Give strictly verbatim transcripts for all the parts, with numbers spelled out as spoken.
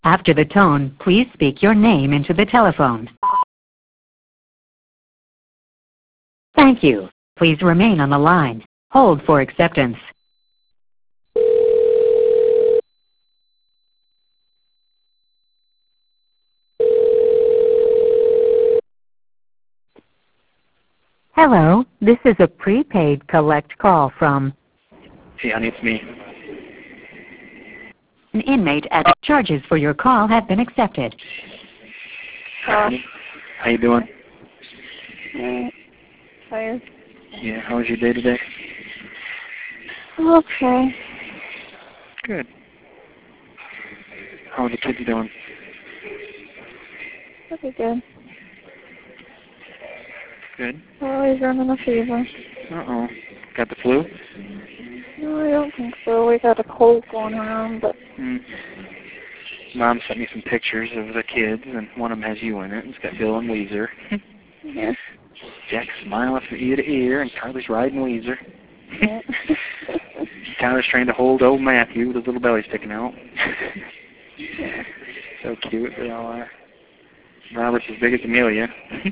After the tone, please speak your name into the telephone. Thank you. Please remain on the line. Hold for acceptance. Hello, this is a prepaid collect call from Hey, honey, it's me. an inmate at charges for your call have been accepted. Hi, honey. How you doing? Alright. Tired. Yeah, how was your day today? Okay. Good. How are the kids doing? Pretty good. Good. Always running a fever. Uh-oh. Got the flu? No, I don't think so. We got a cold going around, but... Mm. Mom sent me some pictures of the kids, and one of them has you in it. It's got Bill and Weezer. Yeah. Jack's smiling from ear to ear, and Carly's riding Weezer. Yeah. Tyler's trying to hold old Matthew with his little belly sticking out. Yeah. So cute they all are. Robert's as big as Amelia.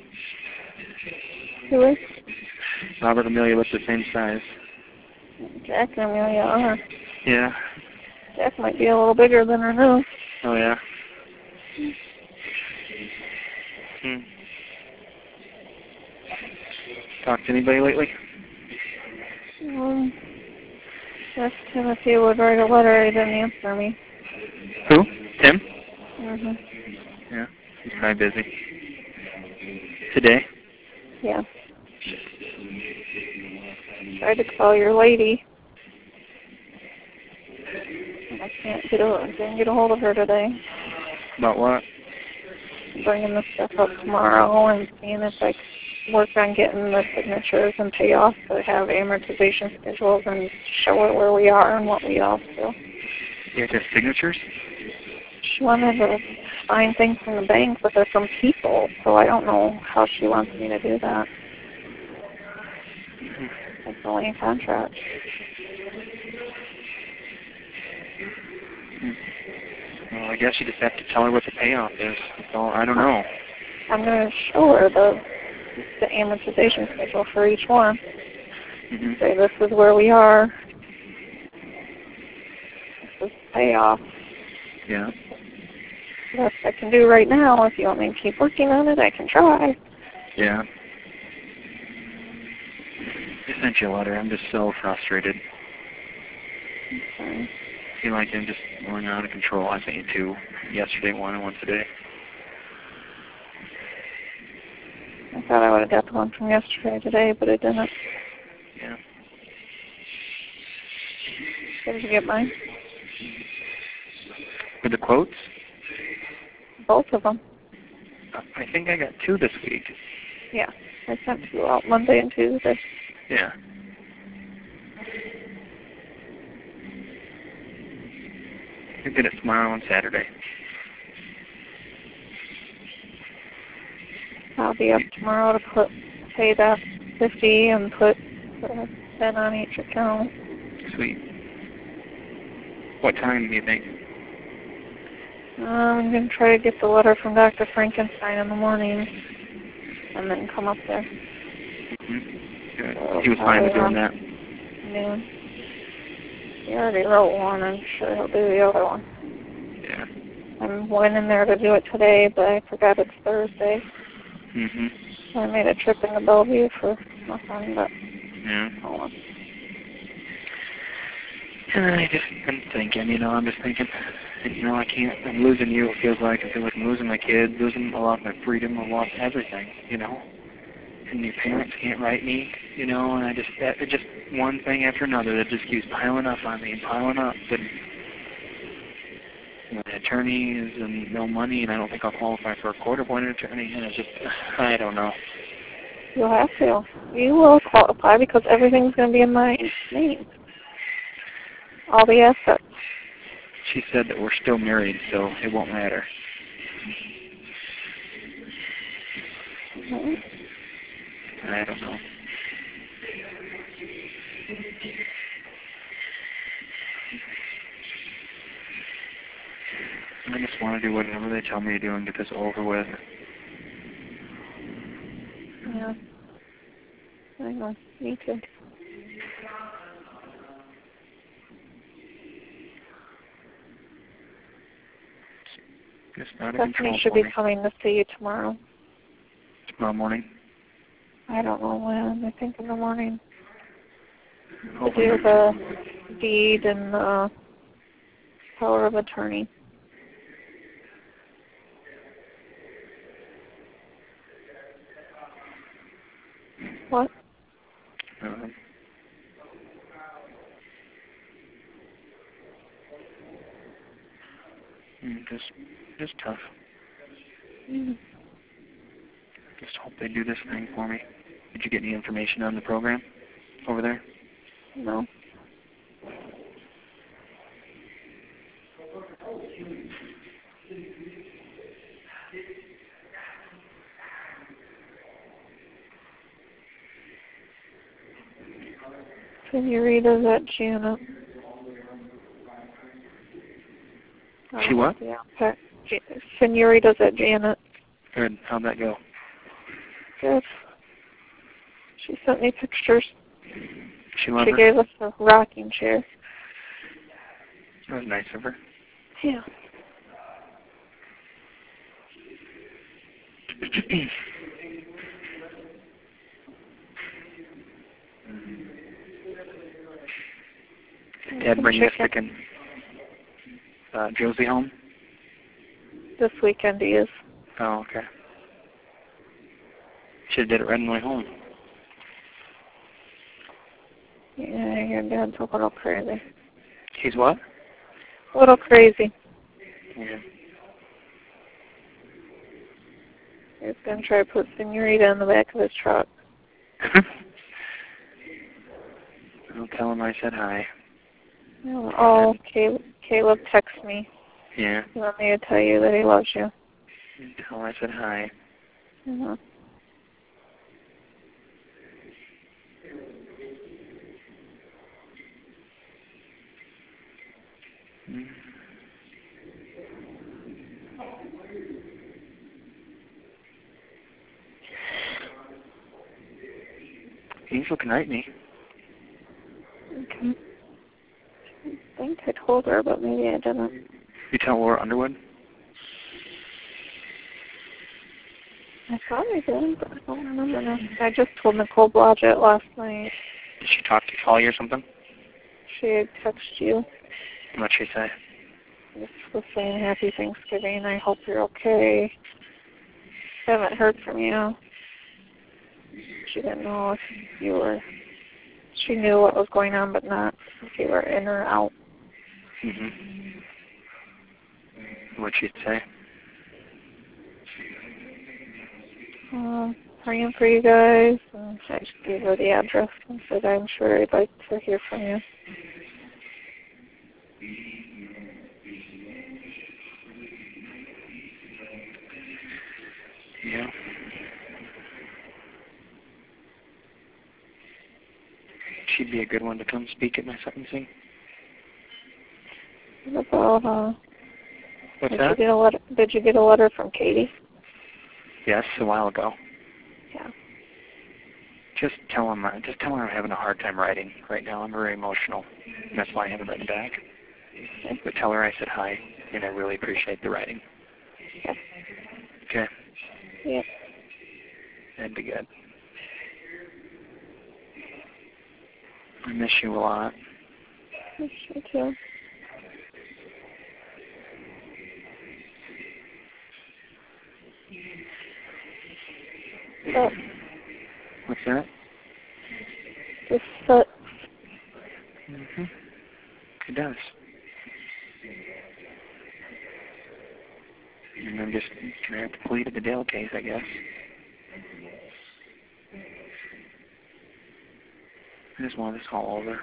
Who is? Robert and Amelia look the same size. Jack and Amelia are. Yeah. Jack might be a little bigger than her nose. Oh, yeah. Hmm. Talked to anybody lately? Um, Jeff Timothy would write a letter. He didn't answer me. Who? Tim? Mm-hmm. Yeah. He's probably busy. Today? Yeah. Tried to call your lady. I can't get a, didn't get a hold of her today. About what? Bringing the stuff up tomorrow and seeing if I can work on getting the signatures and payoffs to have amortization schedules and show her where we are and what we owe still. You have to have signatures? She wanted to find things from the bank, but they're from people, so I don't know how she wants me to do that. Mm-hmm. It's only a contract. Hmm. Well, I guess you just have to tell her what the payoff is. So I don't know. I'm going to show her the the amortization schedule for each one. Mm-hmm. Say this is where we are. This is payoff. Yeah. Best I can do right now. If you want me to keep working on it, I can try. Yeah. I sent you a letter. I'm just so frustrated. Okay. I feel like I'm just going out of control. I sent you two. Yesterday one and one today. I thought I would have got the one from yesterday today, but I didn't. Yeah. Did you get mine? With the quotes? Both of them. I think I got two this week. Yeah. I sent two out Monday and Tuesday. Yeah. I did it tomorrow and Saturday. I'll be up tomorrow to put pay that fifty and put uh, ten on each account. Sweet. What time do you think? Um, I'm going to try to get the letter from Doctor Frankenstein in the morning and then come up there. Mm-hmm. Good. So He was fine with doing that. Yeah. He already wrote one. I'm sure he'll do the other one. Yeah. I went in there to do it today, but I forgot it's Thursday. Mm-hmm. So I made a trip into Bellevue for nothing, but Yeah. oh well. And I just been thinking, you know, I'm just thinking, you know, I can't, I'm losing you, it feels like. I feel like I'm losing my kids, losing a lot of my freedom, I lost everything, you know. And your parents can't write me, you know, and I just, that, just one thing after another that just keeps piling up on me and piling up. And my attorneys and no money, and I don't think I'll qualify for a court-appointed attorney, and it's just, I don't know. You'll have to. You will qualify because everything's going to be in my name. All the assets. She said that we're still married, so it won't matter. Mm-hmm. I don't know. I just want to do whatever they tell me to do and get this over with. Yeah. I know. Me too. Just out of control Stephanie should for be me. coming to see you tomorrow. Tomorrow morning? I don't know when. I think in the morning. To Hopefully. do the deed and the power of attorney. What? Uh, mm, just, just tough. Mm. Just hope they do this thing for me. Did you get any information on the program over there? No. Senorita's at Janet. She what? Yeah. Senorita's at Janet. Good. How'd that go? Good. She sent me pictures. She loved She her? gave us a rocking chair. That was nice of her. Yeah. Dad bring Mystic and uh, Josie home? This weekend he is. Oh, okay. Should have did it right on the way home. Yeah, your dad's a little crazy. He's what? A little crazy. Yeah. He's going to try to put Senorita in the back of his truck. I'll tell him I said hi. Oh, Caleb, Caleb texted me. Yeah. He wanted me to tell you that he loves you. Tell him I said hi. Mm-hmm. Mm. He's looking right at me. Okay. I think I told her, but maybe I didn't. You tell Laura Underwood? I thought I did, but I don't remember now. I just told Nicole Blodgett last night. Did she talk to call you or something? She had texted you. What'd she say? Just was saying Happy Thanksgiving. I hope you're okay. Haven't heard from you. She didn't know if you were, she knew what was going on, but not if you were in or out. Mm-hmm. What'd she say? Um, praying for you guys. And I just gave her the address and said I'm sure I'd like to hear from you. Yeah. She'd be a good one to come speak at my sentencing. About, uh, What's did that? you get a letter? Did you get a letter from Katie? Yes, a while ago. Yeah. Just tell him. Uh, just tell her I'm having a hard time writing right now. I'm very emotional. And that's why I haven't written back. Okay. But tell her I said hi, and I really appreciate the writing. Okay. Okay. Yep. That'd be good. I miss you a lot. Me too. But What's that? just that. Mm-hmm. It does. And I'm just gonna have to plead the Dale case, I guess. I just want this all over.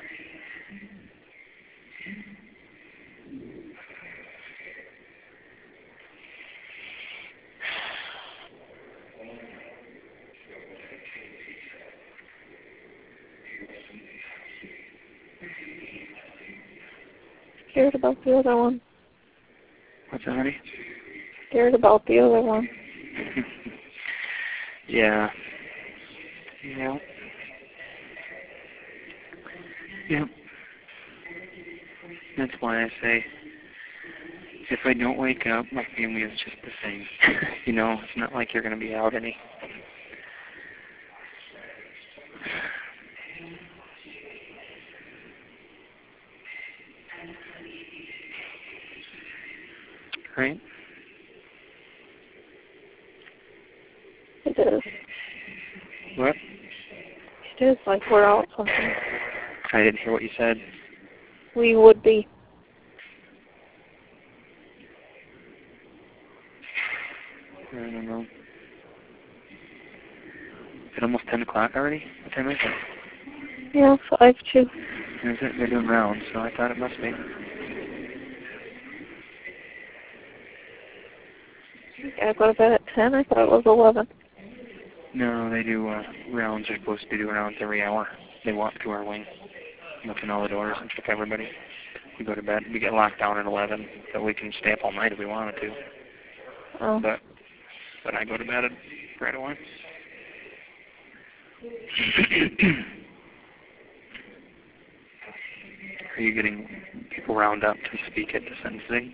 Scared about the other one. What's So, honey? Scared about the other one. Yeah. Yeah. Yeah. That's why I say, if I don't wake up, my family is just the same. You know, it's not like you're going to be out any. Right? It is. What? It is like we're out something. I didn't hear what you said. We would be. I don't know. Is it almost ten o'clock already? What time is it? Yeah, five two. Is it? They're doing rounds, so I thought it must be. I go to bed at ten. I thought it was eleven. No, they do uh, rounds. They're supposed to do rounds every hour. They walk through our wing, look in all the doors and check everybody. We go to bed. We get locked down at eleven, so we can stay up all night if we wanted to. Oh. But but I go to bed right away. Are you getting people round up to speak at the sentencing?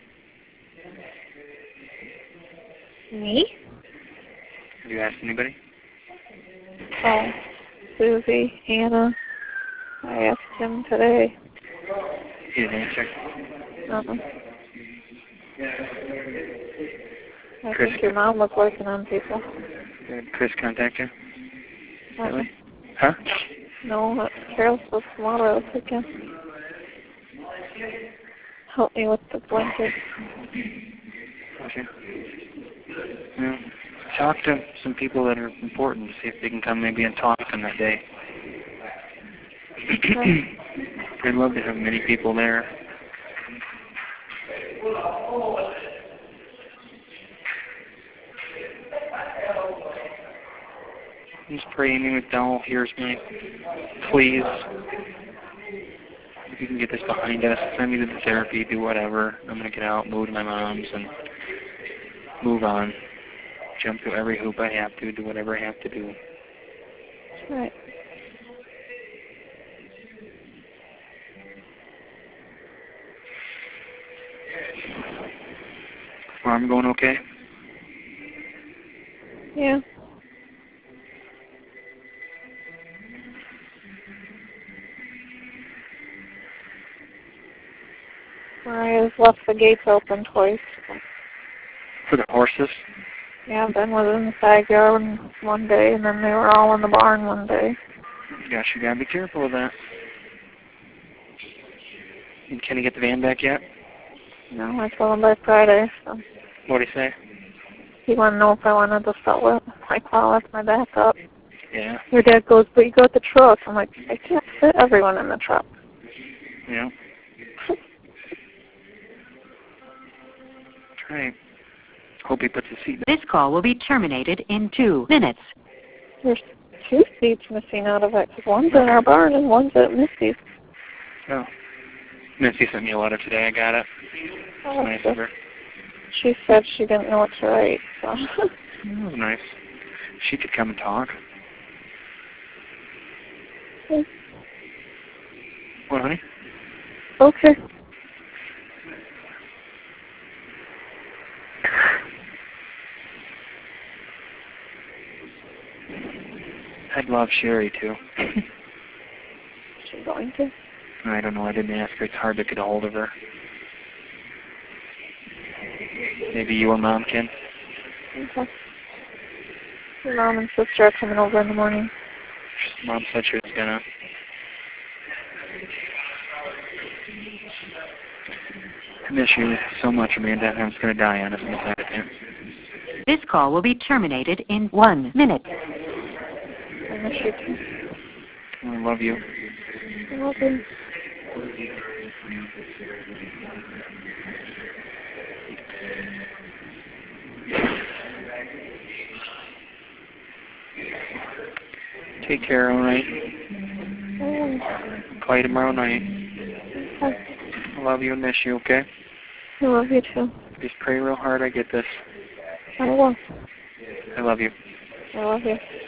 Me? Have you asked anybody? Oh, Susie, Hannah. I asked him today. He didn't answer. Uh-uh. I Chris, think your mom was working on people. did Chris contact you? Uh-uh. Really? Huh? No, uh, Carol's supposed to come over this weekend. Help me with the blanket. Okay. Yeah. Talk to some people that are important to see if they can come maybe and talk on that day. I'd love to have many people there. Just pray Amy McDowell hears me. Please. If you can get this behind us, send me to the therapy, do whatever. I'm going to get out, move to my mom's, and move on. Jump through every hoop I have to, do whatever I have to do. Right. Farm going okay? Yeah. Mariah's left the gates open twice. For the horses? Yeah, Ben was in the backyard one day, and then they were all in the barn one day. Gosh, you gotta be careful of that. And can he get the van back yet? No, I told him by Friday, so. What'd he say? He wanted to know if I wanted to sell it. Like, well, that's my backup. Yeah. Your dad goes, but you got the truck. I'm like, I can't fit everyone in the truck. Yeah. Right. Hope he puts his seat This call will be terminated in two minutes. There's two seats missing out of it. One's in our barn and one's at Missy's. Oh. Missy sent me a letter today. I got it. Oh, Nice of her. She said she didn't know what to write, so. That was nice. She could come and talk. Okay. What, honey? Okay. I'd love Sherry, too. Is she going to? I don't know. I didn't ask her. It's hard to get a hold of her. Maybe you or Mom can. Okay. Your mom and sister are coming over in the morning. Mom said she was gonna. I miss you so much, Amanda. I was gonna die on us in a second. This call will be terminated in one minute. I miss you too. I love you. I love you. Take care, all right? Oh. Call you tomorrow night. Okay. I love you and miss you, okay? I love you too. Just pray real hard I get this. I will. I love you. I love you.